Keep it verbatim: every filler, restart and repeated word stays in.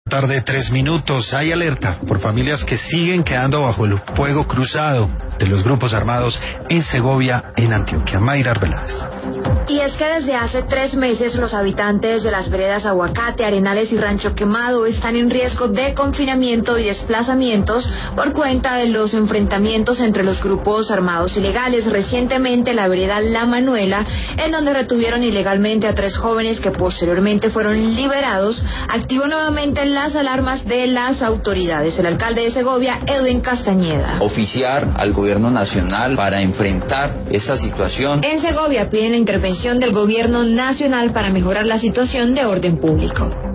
Tarde, tres minutos. Hay alerta por familias que siguen quedando bajo el fuego cruzado de los grupos armados en Segovia, en Antioquia. Mayra Arbeláez. Y es que desde hace tres meses los habitantes de las veredas Aguacate, Arenales y Rancho Quemado están en riesgo de confinamiento y desplazamientos por cuenta de los enfrentamientos entre los grupos armados ilegales. Recientemente la vereda La Manuela, en donde retuvieron ilegalmente a tres jóvenes que posteriormente fueron liberados, activó nuevamente las alarmas de las autoridades. El alcalde de Segovia, Edwin Castañeda. Oficiar al gobierno nacional para enfrentar esta situación. En Segovia piden la intervención del gobierno nacional para mejorar la situación de orden público.